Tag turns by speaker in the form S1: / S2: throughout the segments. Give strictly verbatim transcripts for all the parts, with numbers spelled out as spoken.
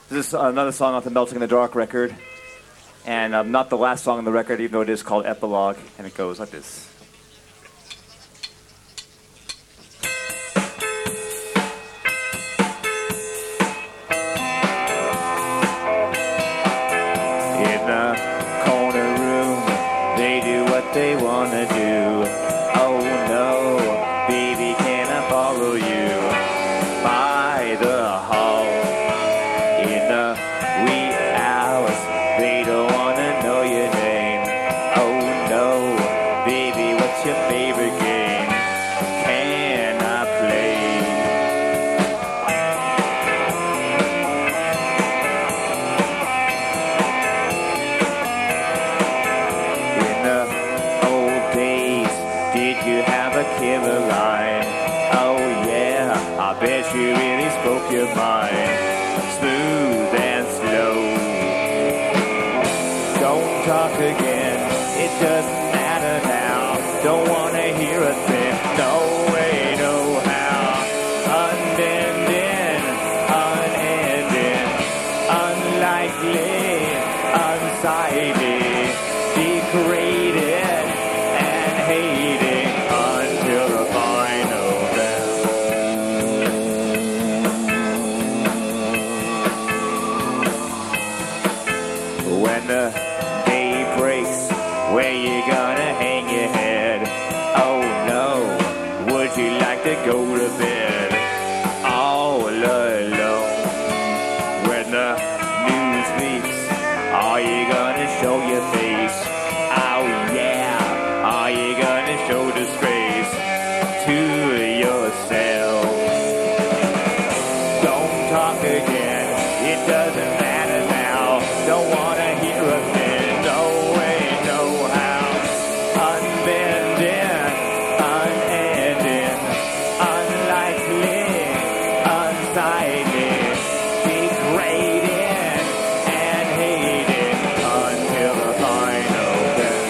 S1: This is another song off the Melting in the Dark record, and um, not the last song on the record, even though it is called Epilogue, and it goes like this. In the corner room, they do what they want to do. Oh no, baby, can I follow you by the hall? In the wee hours, they don't want to know your name. Oh no, baby, what's your favorite game? Can I play? In the old days, did you have a killer line? Oh yeah, I bet you really spoke your mind. Smooth and slow. Don't talk again, it doesn't matter now. Don't wanna hear a thing, no way, no how. Unbending, unending, unlikely, unsightly, degraded and hating until the final bell. When the day breaks, where you gonna hang your head? Oh no, would you like to go to bed all alone? When the news leaks, are you gonna show your face? Oh yeah, are you gonna show disgrace to yourself? Don't talk again, it doesn't matter now. Don't wanna hear a thing, no way, no how. Unbending, unending, unlikely, unsightly, degrading and hating until the final bell.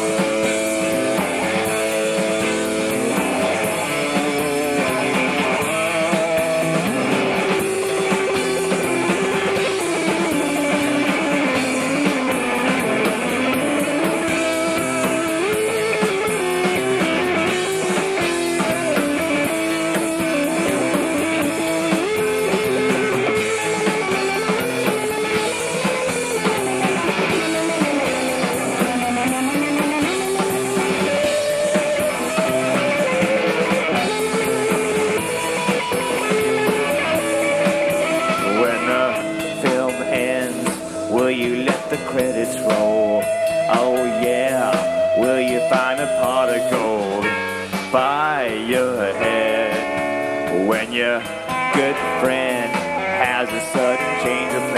S1: When the film ends, will you let the credits roll? Oh yeah, will you find a pot of gold by your head? When your good friend has a sudden change of